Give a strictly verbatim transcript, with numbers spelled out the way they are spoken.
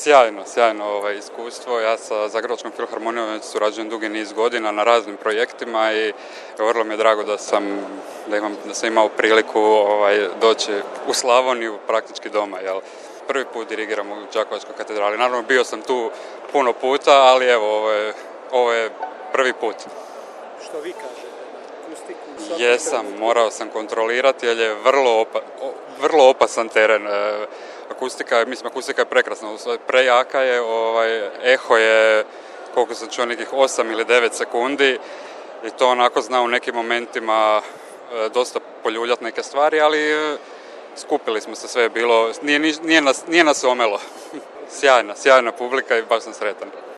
Sjajno, sjajno ovaj, iskustvo. Ja sa Zagrebačkom filharmonijom surađujem dugi niz godina na raznim projektima i vrlo mi je drago da sam, da imam, da sam imao priliku ovaj, doći u Slavoniju praktički doma. Jel? Prvi put dirigiram u Đakovačkoj katedrali. Naravno, bio sam tu puno puta, ali evo, ovo je, ovo je prvi put. Što vi kažete? Akustiku? Jesam, morao sam kontrolirati jer je vrlo, opa, vrlo opasan teren. Akustika, mislim, akustika je prekrasna, prejaka je, ovaj, eho je, koliko sam čuo, nekih osam ili devet sekundi i to onako zna u nekim momentima e, dosta poljuljati neke stvari, ali e, skupili smo se, sve je bilo, nije, nije, nas, nije nas omelo. Sjajna, sjajna publika i baš sam sretan.